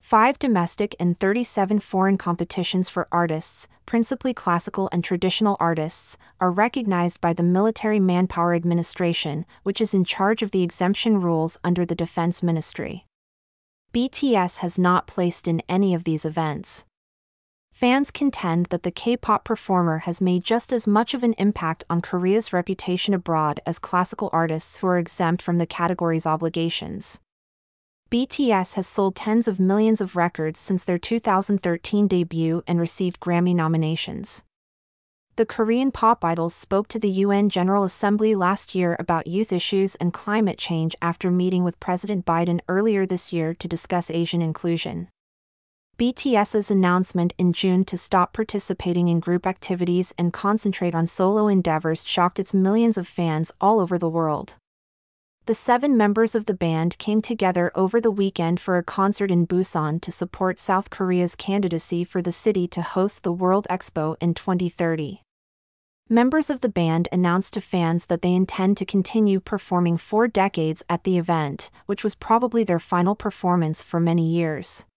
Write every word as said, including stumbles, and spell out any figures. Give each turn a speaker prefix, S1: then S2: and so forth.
S1: five domestic and thirty-seven foreign competitions for artists, principally classical and traditional artists, are recognized by the Military Manpower Administration, which is in charge of the exemption rules under the Defense Ministry. B T S has not placed in any of these events. Fans contend that the K-pop performer has made just as much of an impact on Korea's reputation abroad as classical artists who are exempt from the category's obligations. B T S has sold tens of millions of records since their two thousand thirteen debut and received Grammy nominations. The Korean pop idols spoke to the U N General Assembly last year about youth issues and climate change after meeting with President Biden earlier this year to discuss Asian inclusion. BTS's announcement in June to stop participating in group activities and concentrate on solo endeavors shocked its millions of fans all over the world. The seven members of the band came together over the weekend for a concert in Busan to support South Korea's candidacy for the city to host the World Expo in twenty thirty. Members of the band announced to fans that they intend to continue performing for decades at the event, which was probably their final performance for many years.